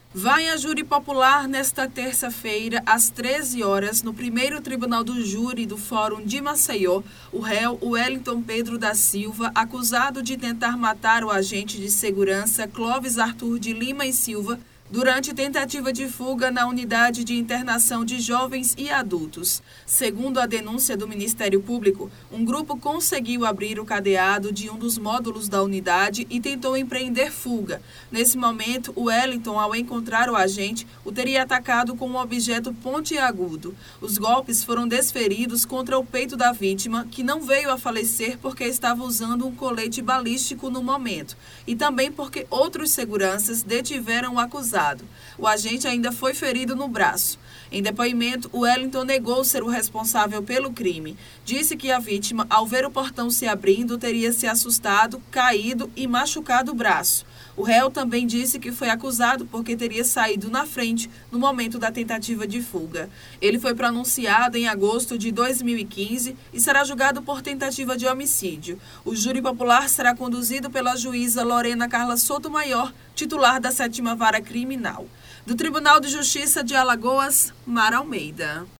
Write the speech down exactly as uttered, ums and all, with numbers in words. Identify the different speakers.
Speaker 1: Vai a júri popular nesta terça-feira, às treze horas, no primeiro Tribunal do Júri do Fórum de Maceió, o réu Wellington Pedro da Silva, acusado de tentar matar o agente de segurança Clóvis Arthur de Lima e Silva, durante tentativa de fuga na unidade de internação de jovens e adultos. Segundo a denúncia do Ministério Público, um grupo conseguiu abrir o cadeado de um dos módulos da unidade e tentou empreender fuga. Nesse momento, o Wellington, ao encontrar o agente, o teria atacado com um objeto pontiagudo. Os golpes foram desferidos contra o peito da vítima, que não veio a falecer porque estava usando um colete balístico no momento, e também porque outros seguranças detiveram o acusado. O agente ainda foi ferido no braço. Em depoimento, o Wellington negou ser o responsável pelo crime. Disse que a vítima, ao ver o portão se abrindo, teria se assustado, caído e machucado o braço. O réu também disse que foi acusado porque teria saído na frente no momento da tentativa de fuga. Ele foi pronunciado em agosto de dois mil e quinze e será julgado por tentativa de homicídio. O júri popular será conduzido pela juíza Lorena Carla Sotomayor, titular da sétima Vara Criminal. Do Tribunal de Justiça de Alagoas, Mara Almeida.